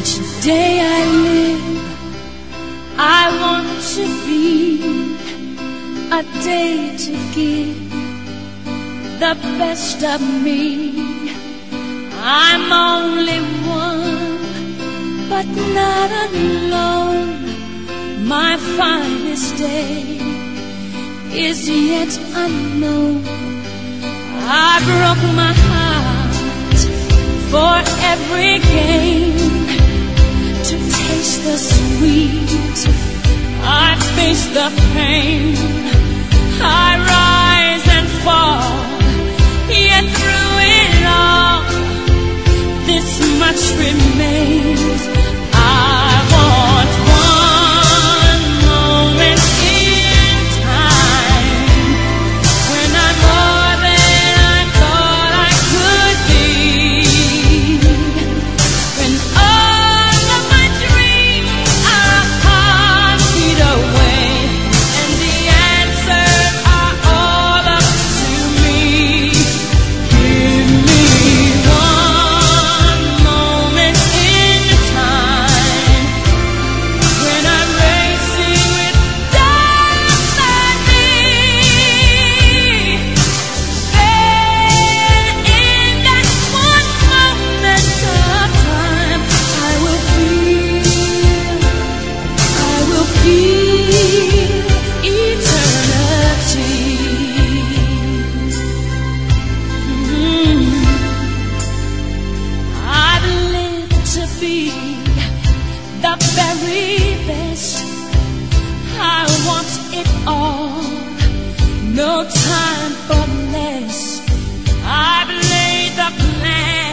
Today I live, I want to be a day to give the best of me. I'm only one, but not alone. My finest day is yet unknown. I broke my heart for every gain, to taste the sweet, I face the pain. I rise and fall, yet through it all, this much remains. I want one moment in time when I'm more than I thought I could be, when all of my dreams are copied away and the answers are all up to me. Give me one moment in time when I'm racing with destiny. And in that one moment of time, I will feel eternity. I've lived to be the very best. I want it all, no time for less. I've laid the plan